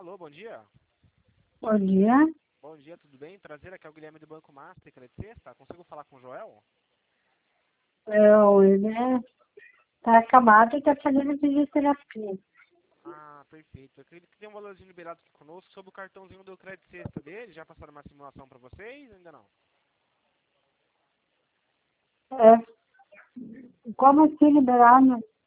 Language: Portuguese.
Alô, bom dia. Bom dia. Bom dia, tudo bem? Prazer, aqui é o Guilherme do Banco Master, de sexta. Consigo falar com o Joel? Ele tá acabado e tá fazendo fisioterapia. Ah, perfeito. Eu acredito que tem um valorzinho liberado aqui conosco sobre o cartãozinho do crédito sexta dele. Já passaram uma simulação para vocês? Ainda não? É, como assim liberado?